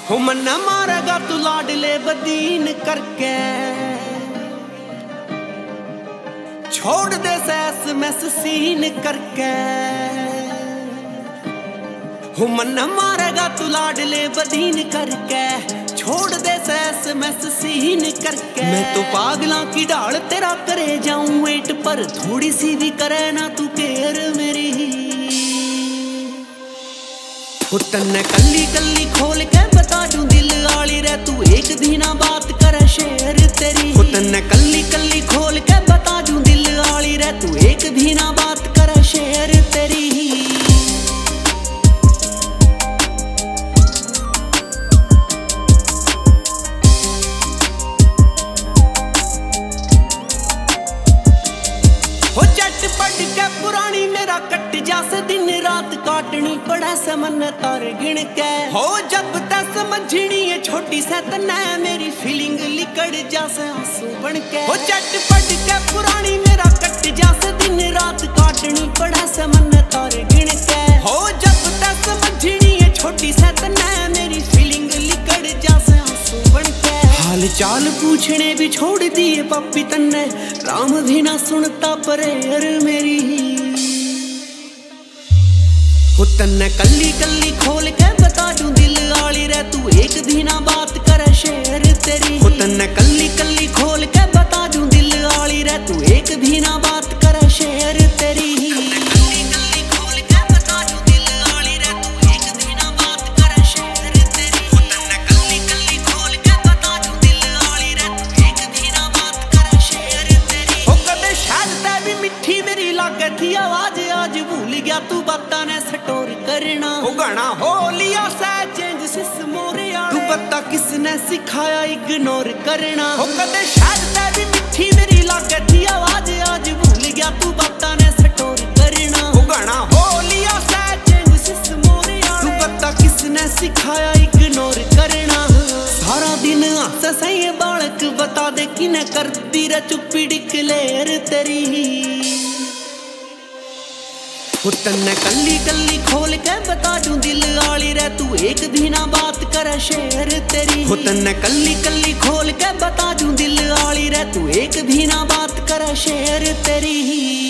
हो मन्ना मारेगा तू लाडले बदीन करके, छोड़ दे सैस मैस सीन करके। हो मन्ना मारेगा तू लाडले बदीन करके, छोड़ दे सैस मैस सीन करके। मैं तो पागलों की ढाल तेरा करे जाऊं वेट पर, थोड़ी सी भी करे ना तू केयर मेरी। हो तन्ने कल्ली कल्ली खोल के बता दूं दिल आली रे, तू एक दिना बात करे शेर तेरी। हो तन्ने कल्ली कल्ली खोल के बता दूं दिल आली रे, तू एक दिना बात करे शेर तेरी। हो चट पट के पुरानी मेरा कट जासे दिन रात काटनी पड़ा से मन तार गिन के। हो जब तक समझनी है छोटी से तना मेरी फीलिंग लिकड़ जासे आंसू बन के। हो चट पट के पुरानी मेरा कट जासे दिन रात काटनी पड़ा से मन तार गिन के। हो जब तक समझनी है छोटी से तना मेरी फीलिंग लिकड़ जासे आंसू बन के। हाल चाल पूछने भी छोड़ दिए पापी तन्ने, राम भी ना सुनता परेर मेरी। हो तन्ने कल्ली कल्ली खोल के बता दूं दिल आली रे, तू एक दिना बात करे शेर तेरी। हो तन्ने कल्ली कल्ली खोल के बता दूं दिल आली रे, तू एक दिना बात करे शेर तेरी। मेरी लागे थी आवाज आज भूल गया तू बाता ने स्टोर करना। हो गाना हो लिया सा चेंज सिस मोरे आले, तू बता किसने सिखाया इग्नोर करना। हो कदे शायद ते भी मिठी मेरी लागे थी आवाज आज भूल गया तू बाता ने स्टोर करना। हो गाना हो लिया सा चेंज सिस मोरे आले, तू बता किसने सिखाया इग्नोर करना। सारा दिन हंस सही बालक बता दे किने करती रे चुप्पी डिक्लेयर तेरी। हो तन्ने कल्ली कल्ली खोल के बता दूं दिल आली रे, तू एक दिना बात करे शेर तेरी। हो तन्ने कल्ली कल्ली खोल के बता दूं दिल आली रे, तू एक दिना बात करे शेर तेरी।